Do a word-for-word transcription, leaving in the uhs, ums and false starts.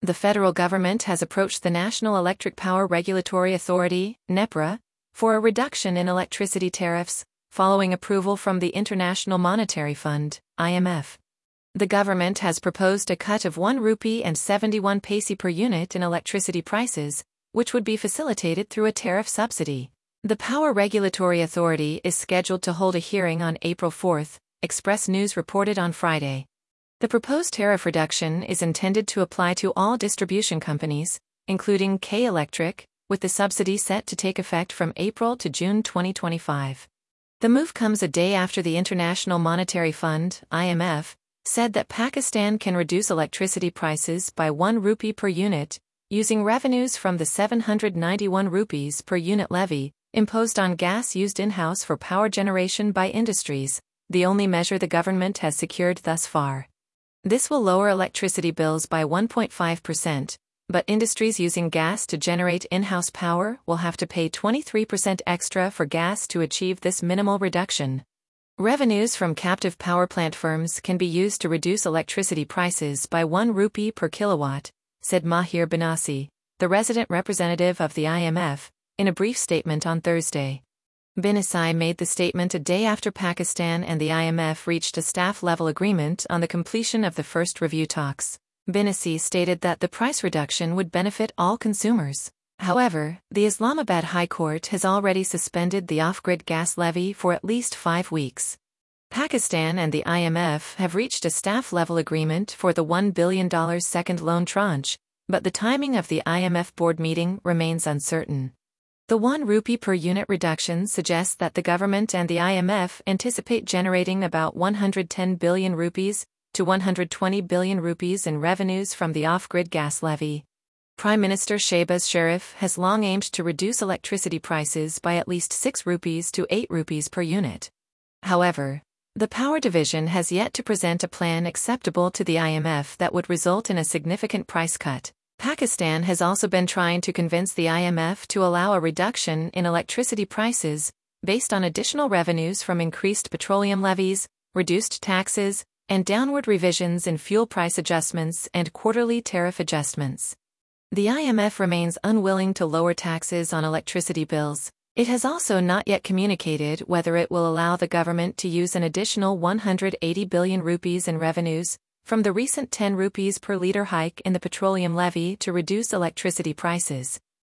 The federal government has approached the National Electric Power Regulatory Authority, NEPRA, for a reduction in electricity tariffs, following approval from the International Monetary Fund, I M F. The government has proposed a cut of one rupee and seventy-one paise per unit in electricity prices, which would be facilitated through a tariff subsidy. The Power Regulatory Authority is scheduled to hold a hearing on April fourth, Express News reported on Friday. The proposed tariff reduction is intended to apply to all distribution companies, including K Electric, with the subsidy set to take effect from April to June twenty twenty-five. The move comes a day after the International Monetary Fund, I M F, said that Pakistan can reduce electricity prices by one rupee per unit, using revenues from the seven hundred ninety-one rupees per unit levy, imposed on gas used in-house for power generation by industries, the only measure the government has secured thus far. This will lower electricity bills by one point five percent, but industries using gas to generate in-house power will have to pay twenty-three percent extra for gas to achieve this minimal reduction. Revenues from captive power plant firms can be used to reduce electricity prices by one rupee per kilowatt, said Mahir Binasi, the resident representative of the I M F, in a brief statement on Thursday. Binasi made the statement a day after Pakistan and the I M F reached a staff-level agreement on the completion of the first review talks. Binasi stated that the price reduction would benefit all consumers. However, the Islamabad High Court has already suspended the off-grid gas levy for at least five weeks. Pakistan and the I M F have reached a staff-level agreement for the one billion dollars second loan tranche, but the timing of the I M F board meeting remains uncertain. The one rupee per unit reduction suggests that the government and the I M F anticipate generating about one hundred ten billion rupees to one hundred twenty billion rupees in revenues from the off-grid gas levy. Prime Minister Shehbaz Sharif has long aimed to reduce electricity prices by at least six rupees to eight rupees per unit. However, the Power Division has yet to present a plan acceptable to the I M F that would result in a significant price cut. Pakistan has also been trying to convince the I M F to allow a reduction in electricity prices, based on additional revenues from increased petroleum levies, reduced taxes, and downward revisions in fuel price adjustments and quarterly tariff adjustments. The I M F remains unwilling to lower taxes on electricity bills. It has also not yet communicated whether it will allow the government to use an additional one hundred eighty billion rupees in revenues from the recent ten rupees per litre hike in the petroleum levy to reduce electricity prices.